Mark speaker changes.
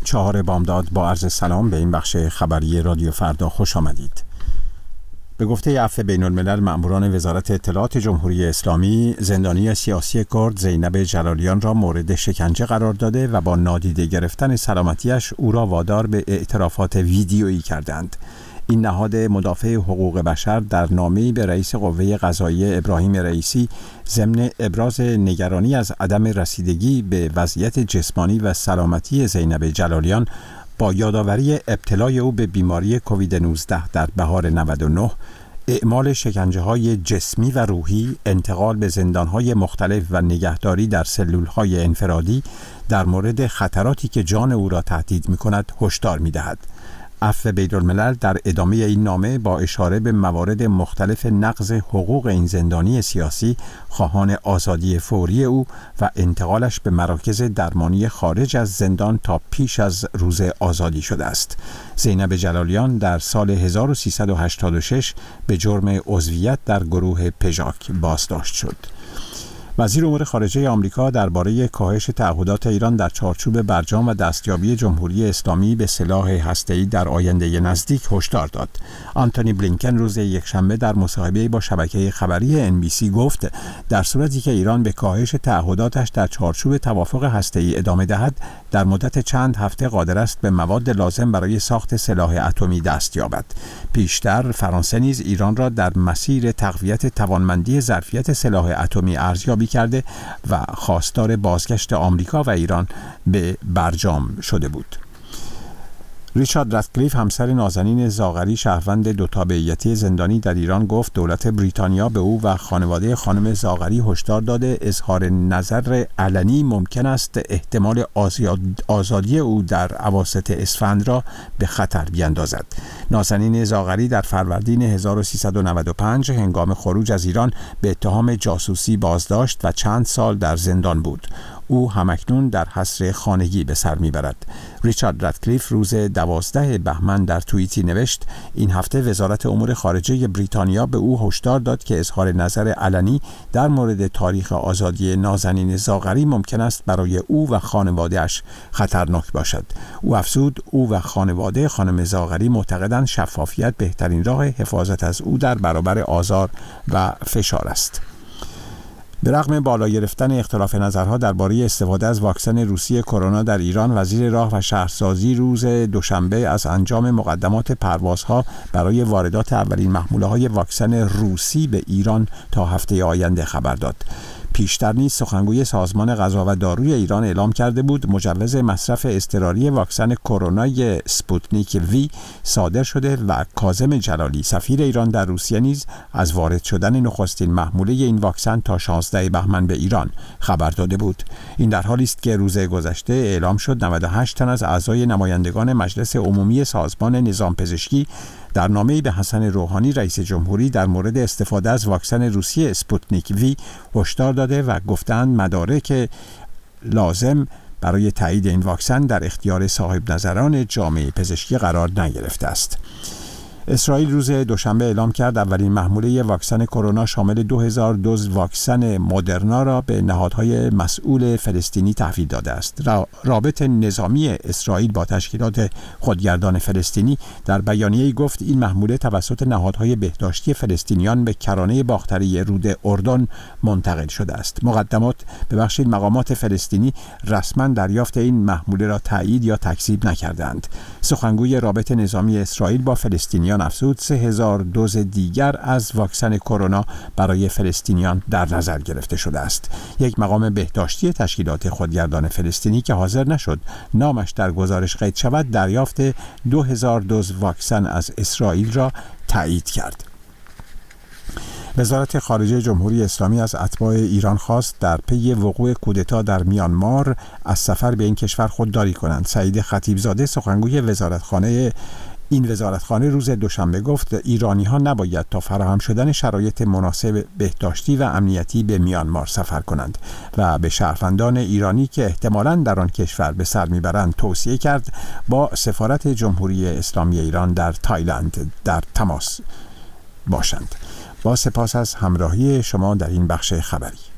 Speaker 1: 4 بامداد با عرض سلام به این بخش خبری رادیو فردا خوش آمدید. به گفته عفو بین الملل مأموران وزارت اطلاعات جمهوری اسلامی، زندانی سیاسی کرد زینب جلالیان را مورد شکنجه قرار داده و با نادیده گرفتن سلامتیش او را وادار به اعترافات ویدیویی کردند. این نهاد مدافع حقوق بشر در نامه‌ای به رئیس قوه قضاییه ابراهیم رئیسی ضمن ابراز نگرانی از عدم رسیدگی به وضعیت جسمانی و سلامتی زینب جلالیان با یادآوری ابتلای او به بیماری کووید 19 در بهار 99، اعمال شکنجه‌های جسمی و روحی، انتقال به زندان‌های مختلف و نگهداری در سلول‌های انفرادی در مورد خطراتی که جان او را تهدید می‌کند هشدار می‌دهد. عفو بین الملل در ادامه این نامه با اشاره به موارد مختلف نقض حقوق این زندانی سیاسی خواهان آزادی فوری او و انتقالش به مراکز درمانی خارج از زندان تا پیش از روز آزادی شده است. زینب جلالیان در سال 1386 به جرم عضویت در گروه پژاک بازداشت شد. وزیر امور خارجه آمریکا درباره کاهش تعهدات ایران در چارچوب برجام و دستیابی جمهوری اسلامی به سلاح هسته‌ای در آینده نزدیک هشدار داد. آنتونی بلینکن روز یکشنبه در مصاحبه‌ای با شبکه خبری NBC گفت در صورتی که ایران به کاهش تعهداتش در چارچوب توافق هسته‌ای ادامه دهد، در مدت چند هفته قادر است به مواد لازم برای ساخت سلاح اتمی دست یابد. پیشتر فرانسه نیز ایران را در مسیر تقویت توانمندی ظرفیت سلاح اتمی ارزیابی کرده و خواستار بازگشت آمریکا و ایران به برجام شده بود. ریچارد راتکلیف، همسر نازنین زاغری شهروند 2 تابعیتی زندانی در ایران، گفت دولت بریتانیا به او و خانواده خانم زاغری هشدار داده اظهار نظر علنی ممکن است احتمال آزادی او در اواسط اسفند را به خطر بیندازد. نازنین زاغری در فروردین 1395 هنگام خروج از ایران به اتهام جاسوسی بازداشت و چند سال در زندان بود. او همکنون در حصر خانگی به سر میبرد. ریچارد راتکلیف روز 12 بهمن در توییتی نوشت این هفته وزارت امور خارجه بریتانیا به او هشدار داد که اظهار نظر علنی در مورد تاریخ آزادی نازنین زاغری ممکن است برای او و خانواده‌اش خطرناک باشد. او افزود او و خانواده خانم زاغری معتقدند شفافیت بهترین راه حفاظت از او در برابر آزار و فشار است. به رغم بالا گرفتن اختلاف نظرها درباره استفاده از واکسن روسی کرونا در ایران، وزیر راه و شهرسازی روز دوشنبه از انجام مقدمات پروازها برای واردات اولین محموله‌های واکسن روسی به ایران تا هفته آینده خبر داد. پیشتر نیز سخنگوی سازمان غذا و داروی ایران اعلام کرده بود مجوز مصرف اضطراری واکسن کرونای سپوتنیک وی صادر شده و کاظم جلالی، سفیر ایران در روسیه، نیز از وارد شدن نخستین محموله این واکسن تا 16 بهمن به ایران خبر داده بود. این در حالی است که روز گذشته اعلام شد 98 تن از اعضای نمایندگان مجلس عمومی سازمان نظام پزشکی در نامه‌ای به حسن روحانی رئیس جمهوری در مورد استفاده از واکسن روسی اسپوتنیک وی هشدار داده و گفتند مدارک لازم برای تایید این واکسن در اختیار صاحب نظران جامعه پزشکی قرار نگرفته است. اسرائیل روز دوشنبه اعلام کرد اولین محموله واکسن کرونا شامل 2000 دوز واکسن مدرنا را به نهادهای مسئول فلسطینی تحویل داده است. رابط نظامی اسرائیل با تشکیلات خودگردان فلسطینی در بیانیه‌ای گفت این محموله توسط نهادهای بهداشتی فلسطینیان به کرانه باختری رود اردن منتقل شده است. مقامات فلسطینی رسما دریافت این محموله را تایید یا تکذیب نکردند. سخنگوی رابط نظامی اسرائیل با فلسطینیان افزود 3000 دوز دیگر از واکسن کرونا برای فلسطینیان در نظر گرفته شده است. یک مقام بهداشتی تشکیلات خودگردان فلسطینی که حاضر نشد نامش در گزارش قید شود، دریافت 2000 دوز واکسن از اسرائیل را تایید کرد. وزارت خارجه جمهوری اسلامی از اتباع ایران خواست در پی وقوع کودتا در میانمار از سفر به این کشور خودداری کنند. سعید خطیبزاده، سخنگوی وزارتخانه روز دوشنبه گفت ایرانی‌ها نباید تا فراهم شدن شرایط مناسب بهداشتی و امنیتی به میانمار سفر کنند و به شهروندان ایرانی که احتمالاً در آن کشور به سر میبرند توصیه کرد با سفارت جمهوری اسلامی ایران در تایلند در تماس باشند. با سپاس از همراهی شما در این بخش خبری.